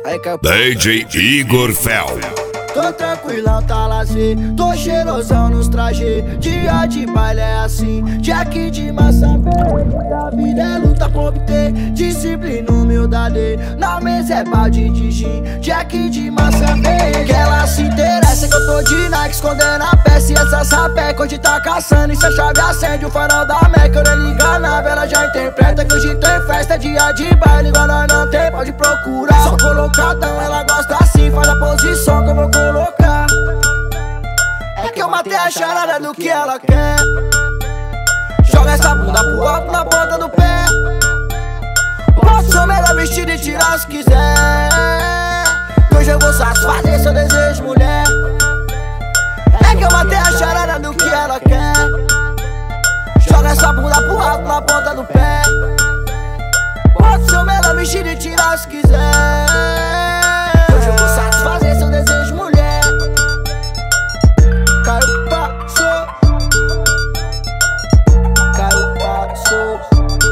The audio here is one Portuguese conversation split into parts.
DJ Igor Fel. Tô tranquilão, tá lazer, tô cheirosão nos trajes. Dia de baile é assim, Jack de massa verde. A vida é luta pra obter disciplina, humildade. Na mesa é balde de gin, Jack de massa verde. Que ela se interessa que eu tô de Nike, escondendo a peça e essa sapeca. Hoje tá caçando e se a chave acende o farol da Meca. Eu nem liga na vela, já interpreta que hoje tem festa. É dia de baile, igual nós não tem, pode procurar. Só colocadão, ela gosta assim, faz a posição que eu vou colocar. É que eu matei a charada do que ela quer. Joga essa bunda pro alto na ponta do pé. Posso ser o melhor vestido e tirar se quiser. Que hoje eu vou satisfazer seu desejo, mulher. É que eu matei a charada do que ela quer. Joga essa bunda pro alto na ponta do pé. Posso ser o melhor vestido e tirar se quiser. Hoje eu vou satisfazer seu desejo, mulher. Caiu, passou. Caiu, passou.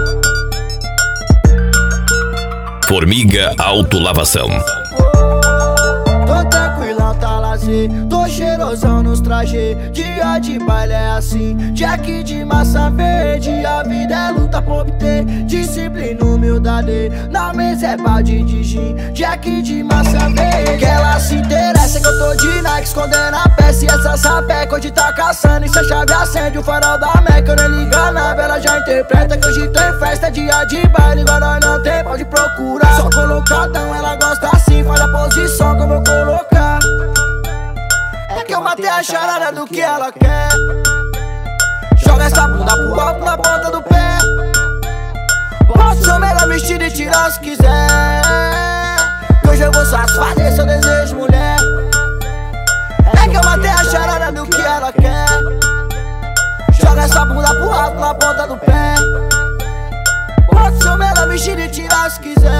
Formiga Autolavação. Tô tranquilão, tá lazer, tô cheirosão nos trajes. Dia de baile é assim, Jack de massa verde. A vida é luta pra obter disciplina, humildade. Na mesa é balde de gin, Jack de massa verde. Que ela se interessa que eu tô de Nike, escondendo a peça e essa sapeca. Hoje tá caçando e se a chave acende o farol da Meca. Eu nem liga na vela, já interpreta que hoje tem festa. É dia de baile, igual nós não tem, pode procurar. Só colocadão, ela gosta assim, faz a posição que eu vou colocar. É que eu matei a charada do que ela quer. Joga essa bunda pro alto na ponta do pé. Posso ser o melhor vestido e tirar se quiser. Que hoje eu vou satisfazer seu desejo, mulher. É que eu matei a charada do que ela quer. Joga essa bunda pro alto na ponta do pé. Posso ser o melhor vestido e tirar se quiser.